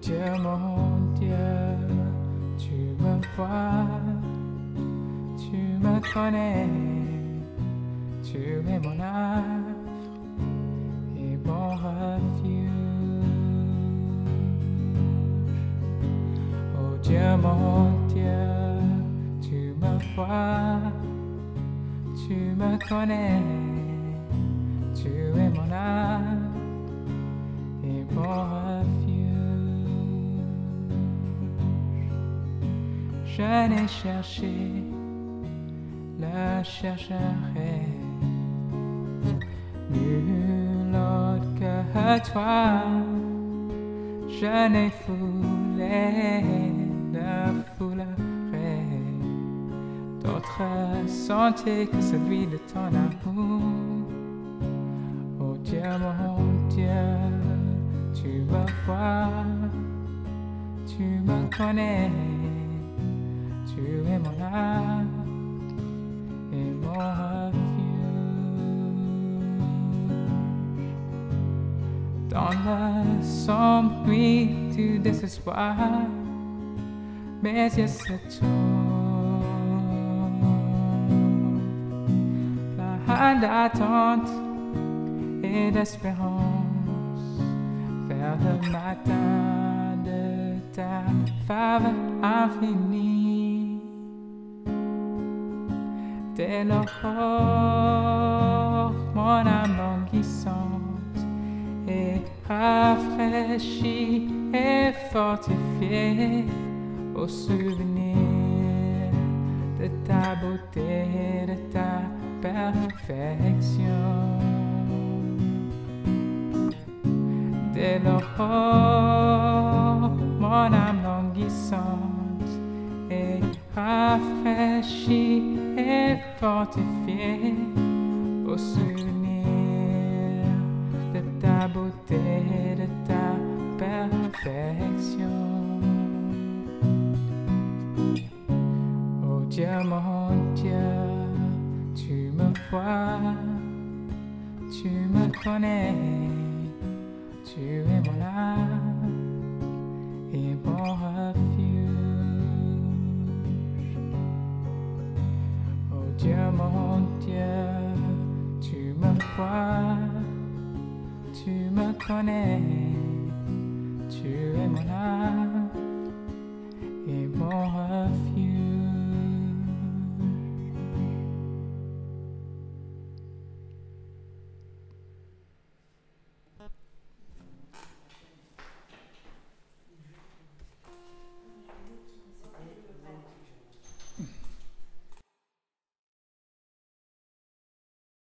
Dieu mon Dieu, tu me vois, tu me connais, tu es mon havre et mon refuge. Oh Dieu mon Dieu, tu me vois, tu me connais, tu es mon âme et mon refuge. Je l'ai cherché, le chercherai, nul autre que toi. Je n'ai foulé, ne foulerai d'autre sentier que celui de ton amour. Oh Dieu mon Dieu, tu me vois, tu me connais, tu es mon âme et mon refuge. Dans la sombre nuit du désespoir, mes yeux se tournent, plein d'attente et d'espérance, vers le matin de ta faveur infinie. Dès l'aurore, mon âme languissante est rafraîchie et fortifiée au souvenir de ta beauté, de ta perfection. Dès l'aurore, mon âme languissante est rafraîchie et fortifiée au souvenir de ta beauté, de ta perfection. Oh Dieu mon Dieu, tu me vois, tu me connais, tu es mon âme et mon refuge. Oh Dieu mon Dieu, tu me vois, tu me connais, tu es mon âme et mon refuge.